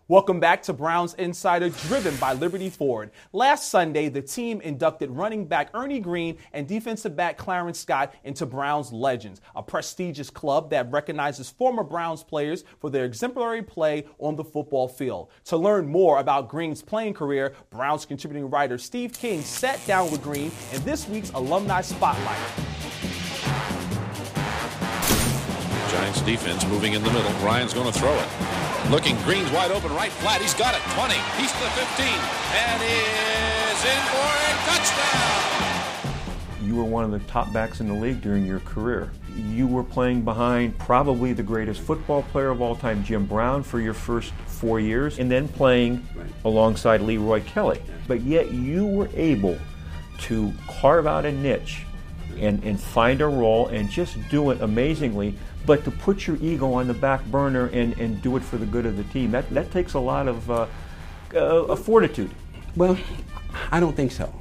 Welcome back to Browns Insider, driven by Liberty Ford. Last Sunday, the team inducted running back Ernie Green and defensive back Clarence Scott into Browns Legends, a prestigious club that recognizes former Browns players for their exemplary play on the football field. To learn more about Green's playing career, Browns contributing writer Steve King sat down with Green in this week's Alumni Spotlight. Giants defense moving in the middle. Ryan's going to throw it. Looking, Green's wide open, right flat. He's got it. 20. He's to the 15. And is in for a touchdown. You were one of the top backs in the league during your career. You were playing behind probably the greatest football player of all time, Jim Brown, for your first 4 years, and then playing alongside Leroy Kelly. But yet you were able to carve out a niche and find a role and just do it amazingly. But to put your ego on the back burner and do it for the good of the team, that takes a lot of fortitude. Well, I don't think so.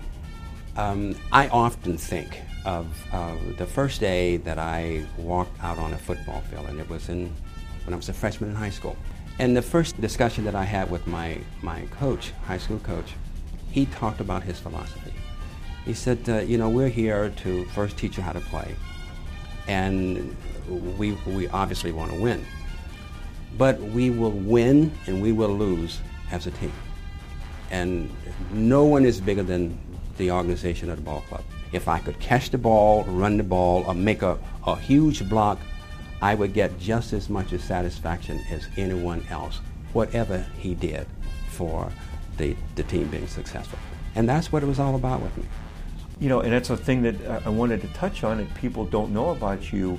I often think of the first day that I walked out on a football field, and it was when I was a freshman in high school. And the first discussion that I had with my coach, high school coach, he talked about his philosophy. He said, we're here to first teach you how to play. And we obviously want to win. But we will win and we will lose as a team. And no one is bigger than the organization of the ball club. If I could catch the ball, run the ball, or make a huge block, I would get just as much of satisfaction as anyone else, whatever he did for the team being successful. And that's what it was all about with me. You know, and that's a thing that I wanted to touch on that people don't know about you.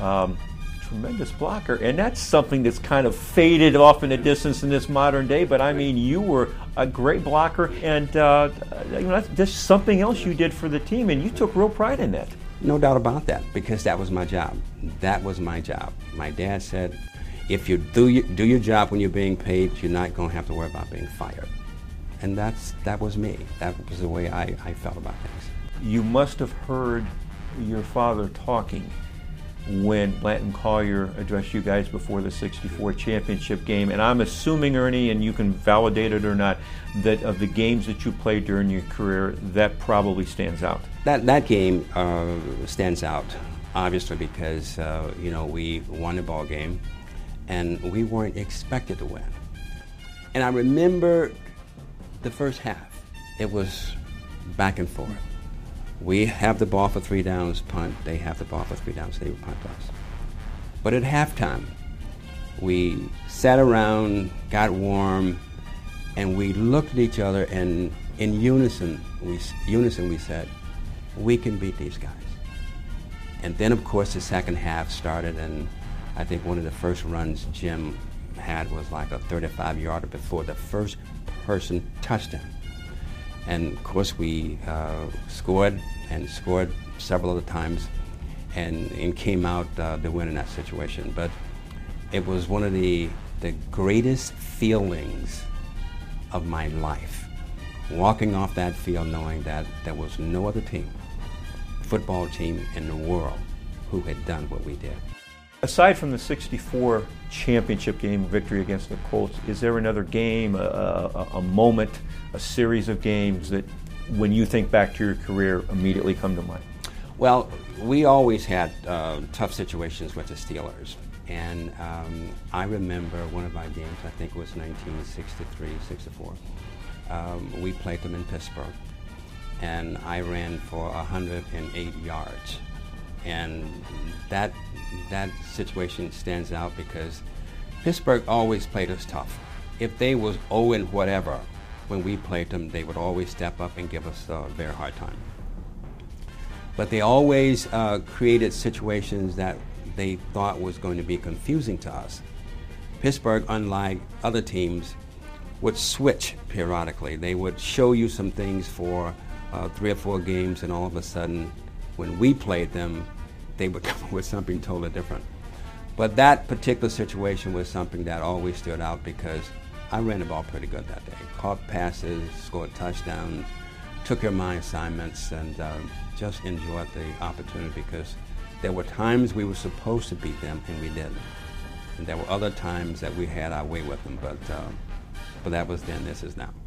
Tremendous blocker, and that's something that's kind of faded off in the distance in this modern day, but I mean, you were a great blocker, and that's just something else you did for the team, and you took real pride in that. No doubt about that, because that was my job. That was my job. My dad said, if you do your job when you're being paid, you're not going to have to worry about being fired. And that was me. That was the way I felt about things. You must have heard your father talking when Blanton Collier addressed you guys before the '64 championship game. And I'm assuming, Ernie, and you can validate it or not, that of the games that you played during your career, that probably stands out. That game stands out, obviously, because we won the ball game, and we weren't expected to win. And I remember the first half. It was back and forth. We have the ball for 3 downs, punt. They have the ball for 3 downs, they would punt us. But at halftime, we sat around, got warm, and we looked at each other, and in unison we said, we can beat these guys. And then, of course, the second half started, and I think one of the first runs Jim had was like a 35-yarder before the first person touched him. And of course we scored several other times and came out the win in that situation. But it was one of the greatest feelings of my life, walking off that field knowing that there was no other football team in the world who had done what we did. Aside from the '64 championship game victory against the Colts, is there another game, a moment, a series of games that, when you think back to your career, immediately come to mind? Well, we always had tough situations with the Steelers. And I remember one of our games, I think it was 1963-64. We played them in Pittsburgh. And I ran for 108 yards. And that situation stands out because Pittsburgh always played us tough. If they was 0 and whatever, when we played them, they would always step up and give us a very hard time. But they always created situations that they thought was going to be confusing to us. Pittsburgh, unlike other teams, would switch periodically. They would show you some things for 3 or 4 games, and all of a sudden, when we played them, they would come up with something totally different. But that particular situation was something that always stood out because I ran the ball pretty good that day. Caught passes, scored touchdowns, took care of my assignments, and just enjoyed the opportunity because there were times we were supposed to beat them and we didn't. And there were other times that we had our way with them, but But that was then, this is now.